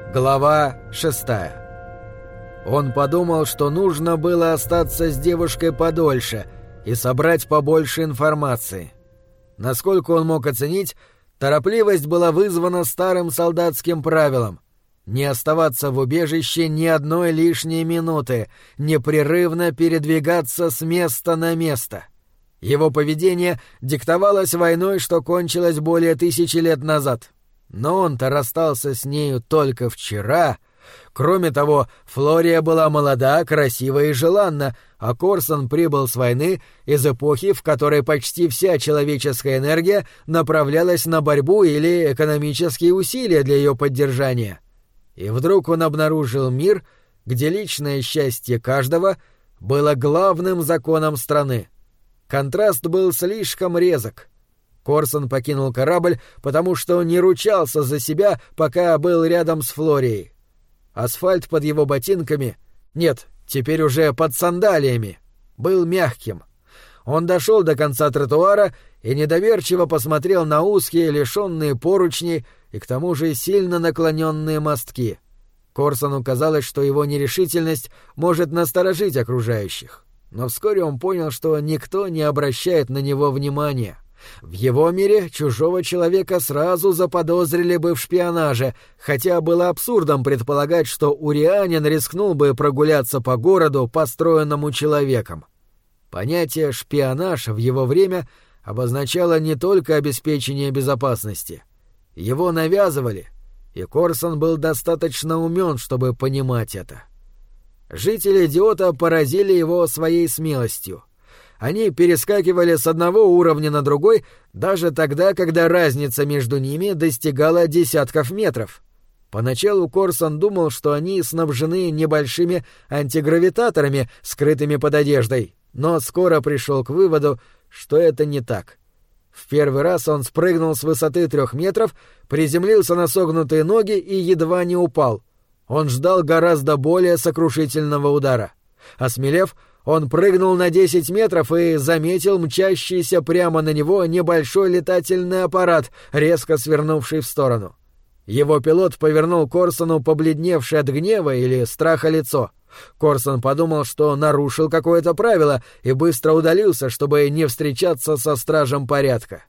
Глава 6. Он подумал, что нужно было остаться с девушкой подольше и собрать побольше информации. Насколько он мог оценить, торопливость была вызвана старым солдатским правилом — не оставаться в убежище ни одной лишней минуты, непрерывно передвигаться с места на место. Его поведение диктовалось войной, что кончилась более 1000 лет назад. Но он-то расстался с нею только вчера. Кроме того, Флория была молода, красива и желанна, а Корсон прибыл с войны из эпохи, в которой почти вся человеческая энергия направлялась на борьбу или экономические усилия для ее поддержания. И вдруг он обнаружил мир, где личное счастье каждого было главным законом страны. Контраст был слишком резок. Корсон покинул корабль, потому что не ручался за себя, пока был рядом с Флорией. Асфальт под его ботинками, нет, теперь уже под сандалиями, был мягким. Он дошел до конца тротуара и недоверчиво посмотрел на узкие, лишенные поручней и к тому же сильно наклоненные мостки. Корсону казалось, что его нерешительность может насторожить окружающих. Но вскоре он понял, что никто не обращает на него внимания. В его мире чужого человека сразу заподозрили бы в шпионаже, хотя было абсурдом предполагать, что урианин рискнул бы прогуляться по городу, построенному человеком. Понятие «шпионаж» в его время обозначало не только обеспечение безопасности. Его навязывали, и Корсон был достаточно умен, чтобы понимать это. Жители Диота поразили его своей смелостью. Они перескакивали с одного уровня на другой даже тогда, когда разница между ними достигала десятков метров. Поначалу Корсон думал, что они снабжены небольшими антигравитаторами, скрытыми под одеждой, но скоро пришел к выводу, что это не так. В первый раз он спрыгнул с высоты 3 метров, приземлился на согнутые ноги и едва не упал. Он ждал гораздо более сокрушительного удара. Осмелев, он прыгнул на 10 метров и заметил мчащийся прямо на него небольшой летательный аппарат, резко свернувший в сторону. Его пилот повернул Корсону побледневшее от гнева или страха лицо. Корсон подумал, что нарушил какое-то правило, и быстро удалился, чтобы не встречаться со стражем порядка.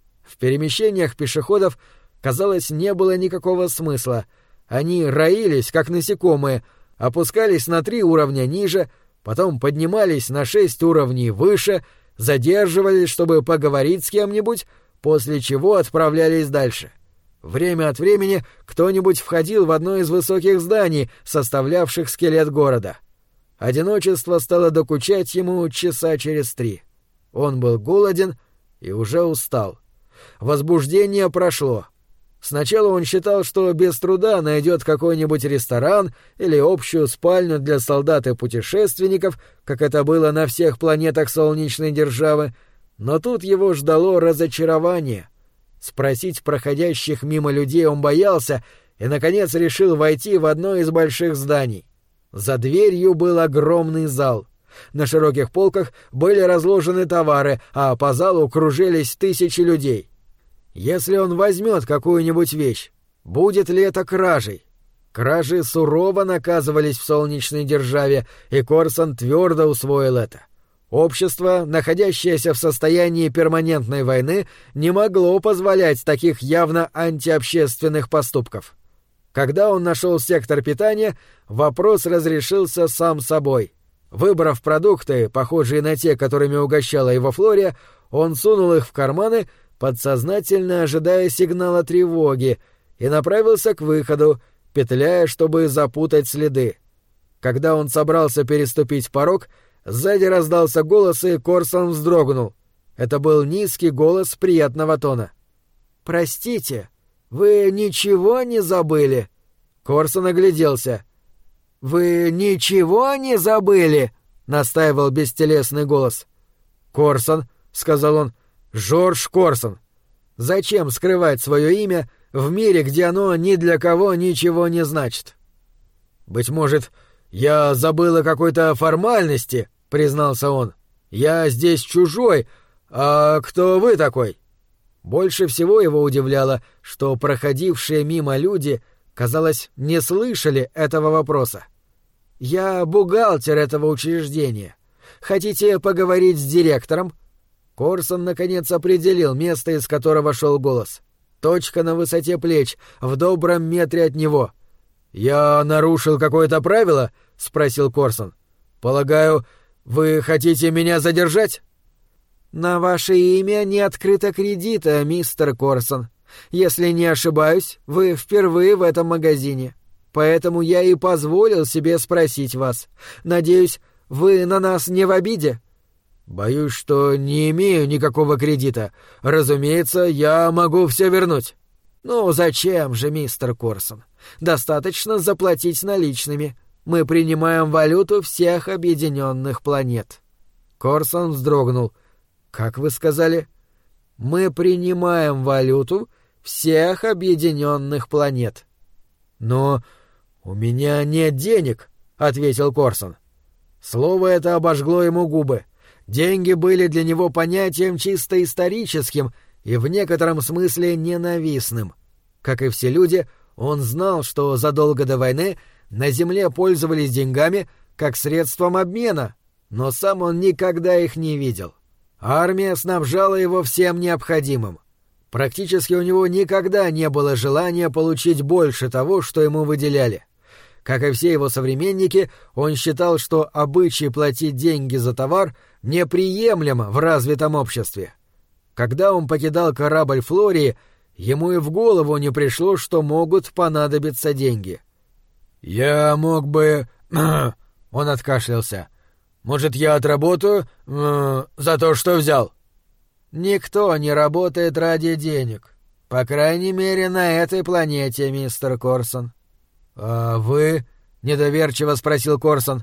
В перемещениях пешеходов, казалось, не было никакого смысла. Они роились, как насекомые, опускались на 3 уровня ниже, потом поднимались на 6 уровней выше, задерживались, чтобы поговорить с кем-нибудь, после чего отправлялись дальше. Время от времени кто-нибудь входил в одно из высоких зданий, составлявших скелет города. Одиночество стало докучать ему часа через 3. Он был голоден и уже устал. Возбуждение прошло. Сначала он считал, что без труда найдет какой-нибудь ресторан или общую спальню для солдат и путешественников, как это было на всех планетах Солнечной державы, но тут его ждало разочарование. Спросить проходящих мимо людей он боялся и, наконец, решил войти в одно из больших зданий. За дверью был огромный зал. На широких полках были разложены товары, а по залу кружились тысячи людей. Если он возьмет какую-нибудь вещь, будет ли это кражей? Кражи сурово наказывались в Солнечной державе, и Корсон твердо усвоил это. Общество, находящееся в состоянии перманентной войны, не могло позволять таких явно антиобщественных поступков. Когда он нашел сектор питания, вопрос разрешился сам собой. Выбрав продукты, похожие на те, которыми угощала его Флория, он сунул их в карманы, подсознательно ожидая сигнала тревоги, и направился к выходу, петляя, чтобы запутать следы. Когда он собрался переступить порог, сзади раздался голос, и Корсон вздрогнул. Это был низкий голос приятного тона. «Простите, вы ничего не забыли?» Корсон огляделся. «Вы ничего не забыли?» — настаивал бестелесный голос. «Корсон», — сказал он, — «Жорж Корсон. Зачем скрывать свое имя в мире, где оно ни для кого ничего не значит?» «Быть может, я забыл о какой-то формальности», — признался он. «Я здесь чужой, а кто вы такой?» Больше всего его удивляло, что проходившие мимо люди казалось, не слышали этого вопроса. «Я бухгалтер этого учреждения. Хотите поговорить с директором?» Корсон, наконец, определил место, из которого шел голос. Точка на высоте плеч, в добром метре от него. «Я нарушил какое-то правило?» — спросил Корсон. «Полагаю, вы хотите меня задержать?» «На ваше имя не открыто кредита, мистер Корсон. Если не ошибаюсь, вы впервые в этом магазине. Поэтому я и позволил себе спросить вас. Надеюсь, вы на нас не в обиде?» «Боюсь, что не имею никакого кредита. Разумеется, я могу все вернуть». «Ну, зачем же, мистер Корсон? Достаточно заплатить наличными. Мы принимаем валюту всех объединенных планет». Корсон вздрогнул. «Как вы сказали?» «Мы принимаем валюту всех объединенных планет». «Но у меня нет денег», — ответил Корсон. Слово это обожгло ему губы. Деньги были для него понятием чисто историческим и в некотором смысле ненавистным. Как и все люди, он знал, что задолго до войны на земле пользовались деньгами как средством обмена, но сам он никогда их не видел. Армия снабжала его всем необходимым. Практически у него никогда не было желания получить больше того, что ему выделяли. Как и все его современники, он считал, что обычай платить деньги за товар неприемлем в развитом обществе. Когда он покидал корабль Флории, ему и в голову не пришло, что могут понадобиться деньги. «Я мог бы...» Он откашлялся. «Может, я отработаю за то, что взял?» «Никто не работает ради денег. По крайней мере, на этой планете, мистер Корсон». «А вы?» — недоверчиво спросил Корсон.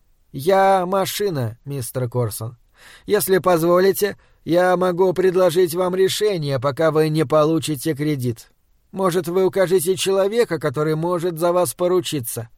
«Я машина, мистер Корсон. Если позволите, я могу предложить вам решение, пока вы не получите кредит. Может, вы укажете человека, который может за вас поручиться?»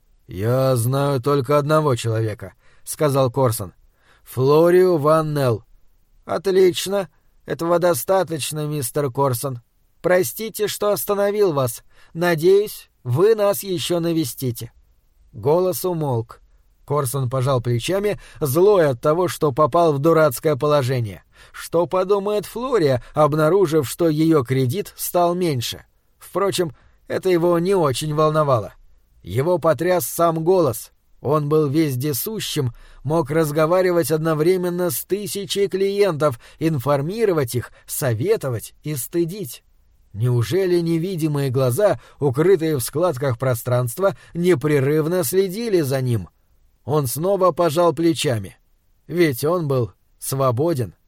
«Я знаю только одного человека», — сказал Корсон. «Флорию Ван Нелл». «Отлично. Этого достаточно, мистер Корсон. Простите, что остановил вас. Надеюсь, вы нас еще навестите». Голос умолк. Корсон пожал плечами, злой от того, что попал в дурацкое положение. Что подумает Флория, обнаружив, что ее кредит стал меньше? Впрочем, это его не очень волновало. Его потряс сам голос. Он был вездесущим, мог разговаривать одновременно с 1000 клиентов, информировать их, советовать и стыдить. Неужели невидимые глаза, укрытые в складках пространства, непрерывно следили за ним? Он снова пожал плечами. Ведь он был свободен.